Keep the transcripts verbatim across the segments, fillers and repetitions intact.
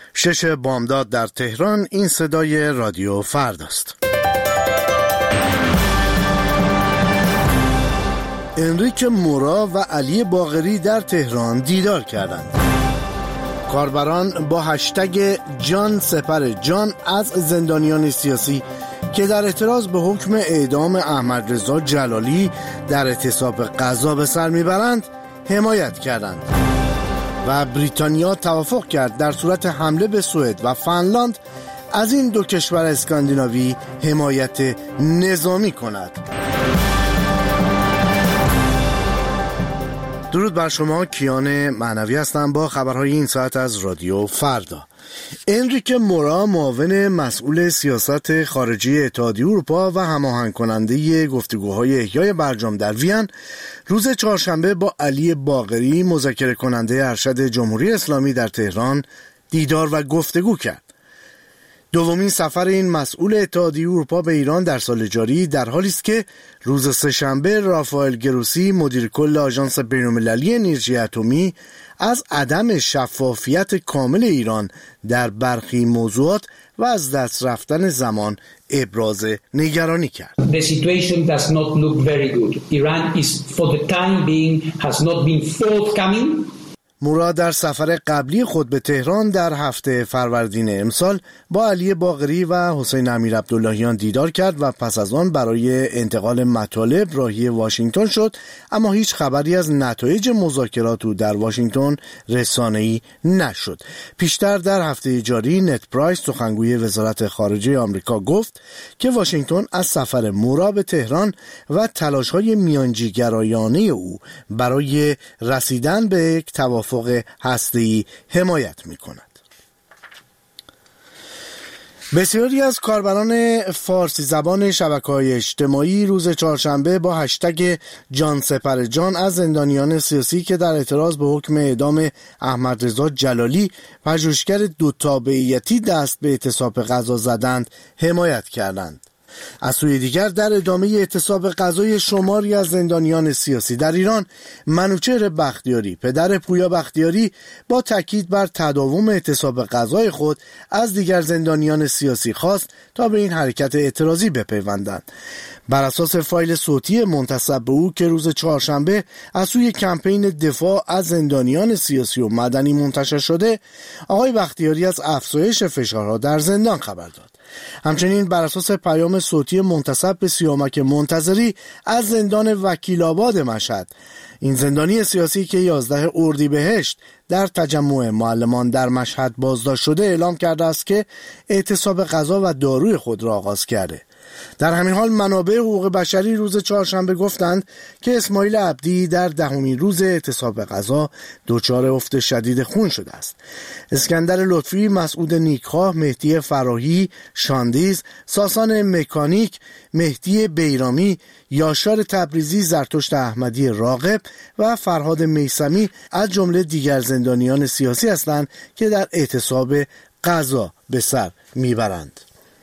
شش بامداد در تهران. این صدای رادیو فرداست. انریک مورا و علی باقری در تهران دیدار کردند. کاربران با هشتگ جان سپر جان از زندانیان سیاسی که در اعتراض به حکم اعدام احمد رضا جلالی در اعتصاب غذا به سر میبرند حمایت کردند و بریتانیا توافق کرد در صورت حمله به سوئد و فنلاند از این دو کشور اسکاندیناوی حمایت نظامی کند. درود بر شما، کیان معنوی هستم با خبرهای این ساعت از رادیو فردا. انریک مورا، معاون مسئول سیاست خارجی اتحادیه اروپا و هماهنگ کننده گفتگوهای احیای برجام در وین، روز چهارشنبه با علی باقری، مذاکره کننده ارشد جمهوری اسلامی در تهران، دیدار و گفتگو کرد. دومین سفر این مسئول اتحادیه اروپا به ایران در سال جاری در حالی است که روز سه‌شنبه رافائل گروسی، مدیر کل آژانس بین‌المللی انرژی اتمی، از عدم شفافیت کامل ایران در برخی موضوعات و از دست رفتن زمان ابراز نگرانی کرد. The situation does not look very good. Iran is for the time being has not been forthcoming. مورا در سفر قبلی خود به تهران در هفته فروردین امسال با علی باقری و حسین امیر عبداللهیان دیدار کرد و پس از آن برای انتقال مطالب راهی واشنگتن شد، اما هیچ خبری از نتایج مذاکرات او در واشنگتن رسانه‌ای نشد. پیشتر در هفته جاری نت پرایس، سخنگوی وزارت خارجه آمریکا، گفت که واشنگتن از سفر مورا به تهران و تلاش‌های میانجیگرایانه او برای رسیدن به یک توافق هسته‌ای حمایت می‌کند. بسیاری از کاربران فارسی زبان شبکه‌های اجتماعی روز چهارشنبه با هشتگ جان سپر جان از زندانیان سیاسی که در اعتراض به حکم اعدام احمد رضا جلالی پژوهشگر دو تابعیتی دست به اعتصاب غذا زدند حمایت کردند. از سوی دیگر در ادامه اعتصاب غذای شماری از زندانیان سیاسی در ایران، منوچهر بختیاری، پدر پویا بختیاری، با تاکید بر تداوم اعتصاب غذای خود از دیگر زندانیان سیاسی خواست تا به این حرکت اعتراضی بپیوندند. بر اساس فایل صوتی منتسب به او که روز چهارشنبه از سوی کمپین دفاع از زندانیان سیاسی و مدنی منتشر شده، آقای بختیاری از افزایش فشارها در زندان خبر داد. همچنین بر اساس پیام صوتی منتسب به سیامک منتظری از زندان وکیل آباد مشهد، این زندانی سیاسی که یازده اردیبهشت در تجمع معلمان در مشهد بازداشت شده، اعلام کرده است که اعتصاب غذا و داروی خود را آغاز کرده. در همین حال منابع حقوق بشری روز چهارشنبه گفتند که اسماعیل عبدی در دهمین روز اعتصاب غذا دچار افت شدید خون شده است. اسکندر لطفی، مسعود نیکخواه، مهدی فراهی، شاندیز، ساسان مکانیک، مهدی بیرامی، یاشار تبریزی، زرتشت احمدی راغب و فرهاد میثمی از جمله دیگر زندانیان سیاسی هستند که در اعتصاب غذا به سر میبرند.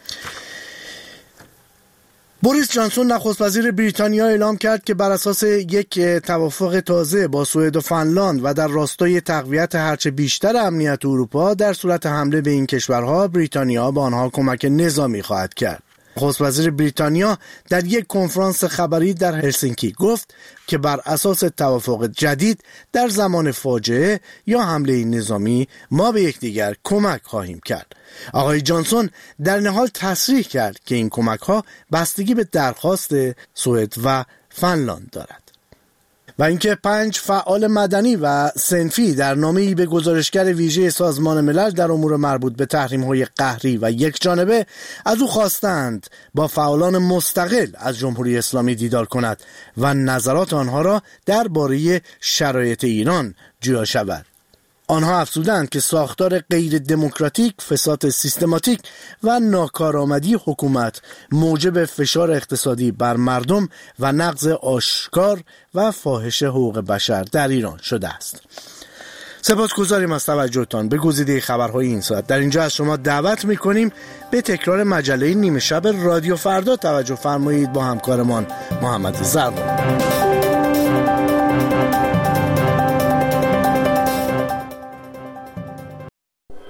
بوریس جانسون، نخست وزیر بریتانیا، اعلام کرد که بر اساس یک توافق تازه با سوئد و فنلاند و در راستای تقویت هرچه بیشتر امنیت اروپا در صورت حمله به این کشورها، بریتانیا به آنها کمک نظامی خواهد کرد. نخست وزیر بریتانیا در یک کنفرانس خبری در هلسینکی گفت که بر اساس توافق جدید در زمان فاجعه یا حمله نظامی ما به یکدیگر کمک خواهیم کرد. آقای جانسون در این حال تصریح کرد که این کمک ها بستگی به درخواست سوئد و فنلاند دارد. و اینکه پنج فعال مدنی و صنفی در نامه‌ای به گزارشگر ویژه سازمان ملل در امور مربوط به تحریم‌های قهری و یکجانبه از او خواستند با فعالان مستقل از جمهوری اسلامی دیدار کند و نظرات آنها را درباره شرایط ایران جویا شود. آنها افزودند که ساختار غیر دموکراتیک، فساد سیستماتیک و ناکارآمدی حکومت موجب فشار اقتصادی بر مردم و نقض آشکار و فاحش حقوق بشر در ایران شده است. سپاسگزاریم از توجهتان به گزیده خبرهای این ساعت. در اینجا از شما دعوت می‌کنیم به تکرار مجله نیمه شب رادیو فردا توجه فرمایید با همکارمان محمد زربان.